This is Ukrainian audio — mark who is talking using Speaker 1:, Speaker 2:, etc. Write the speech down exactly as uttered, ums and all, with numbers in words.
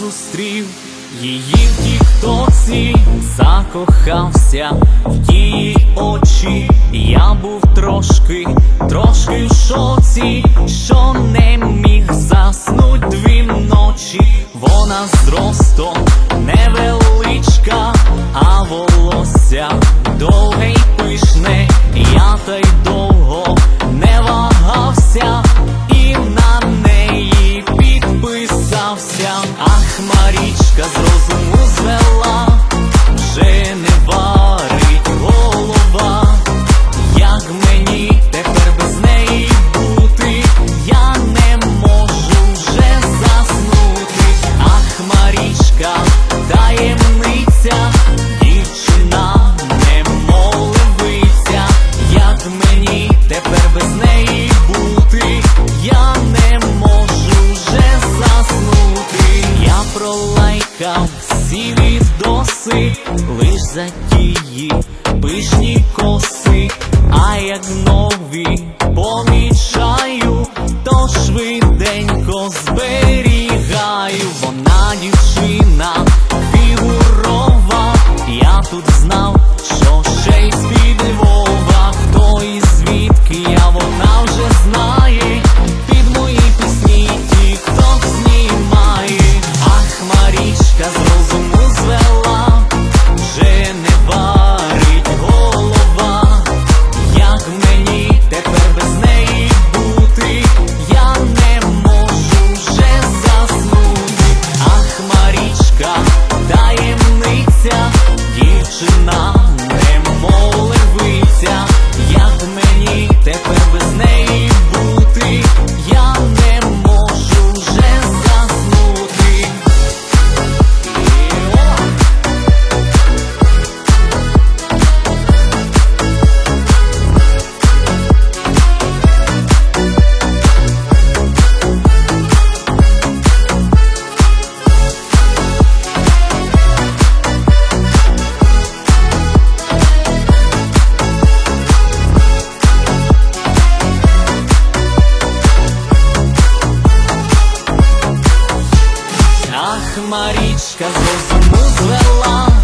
Speaker 1: зустрів її в тіктоці, закохався в тії очі. Я був трошки, трошки в шоці, що не міг заснуть дві ночі. Вона зростом невеличка, а волосся довге й пишне. Я та й довго не вагався і на неї підписався. Ах, Марічка з розуму звела, вже не варить голова. Як мені тепер без неї бути? Я не можу вже заснути. Ах, Марічка, таємниця, дівчина немов левиця. Як мені тепер без неї бути? Я не можу вже заснути. Я пролайкав всі відоси, лиш за тії пишні коси. А як нові помічаю, то швиденько зберігаю. Вона дівчина фігурова, я тут знав, що ще й з-під Львова. Хто і звідки я, вона вже знає, під мої пісні тік-ток знімає. Ах, Марічка з розуму звела, вже не варить голова. Як мені тепер без неї бути? Я не можу вже заснути. Ах, Марічка, таємниця, дівчина немов левиця. Як мені тепер без неї бути? Я не можу вже заснути. Ах, Марічка з розуму звела,